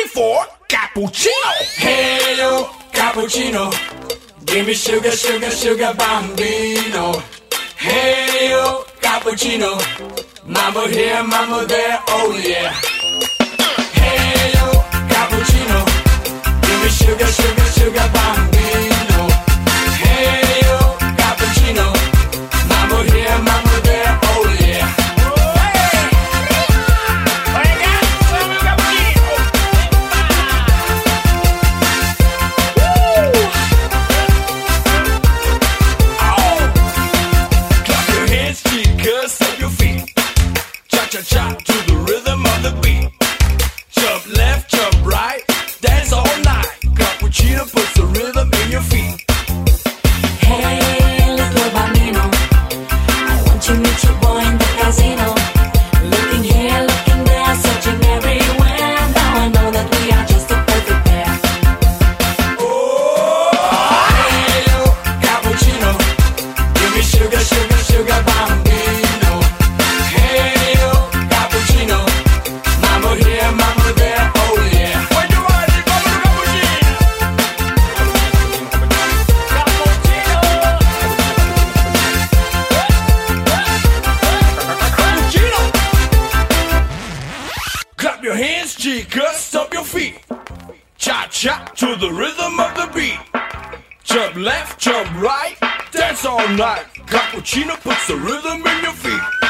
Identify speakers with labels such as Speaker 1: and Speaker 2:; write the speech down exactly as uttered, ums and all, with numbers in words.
Speaker 1: ready for cappuccino?
Speaker 2: Hey yo, cappuccino. Give me sugar, sugar, sugar bambino. Hey yo, cappuccino. Mambo here, mambo there, oh yeah. Hey yo, cappuccino. Give me sugar, sugar, sugar bambino. Hey yo, cappuccino. Mambo here, mambo there, oh yeah.
Speaker 1: Cha-cha to the rhythm of the beat. Jump left, jump right, dance all night. Cappuccino puts the rhythm in your feet.
Speaker 3: Hey, little bambino, I want to meet your boy in the casino. Looking here, looking there, searching everywhere. Now I know that we are just a perfect pair.
Speaker 2: Oh, hey yo, cappuccino. Give me sugar, sugar, sugar bambino. Hey yo, cappuccino. Mambo here, mambo there, oh yeah.
Speaker 1: When you ready, come to cappuccino. Cappuccino. Clap your hands, chicas, stomp your feet. Cha-cha to the rhythm of the beat. Jump left, jump right, dance all night. Cappuccino puts the rhythm in your feet.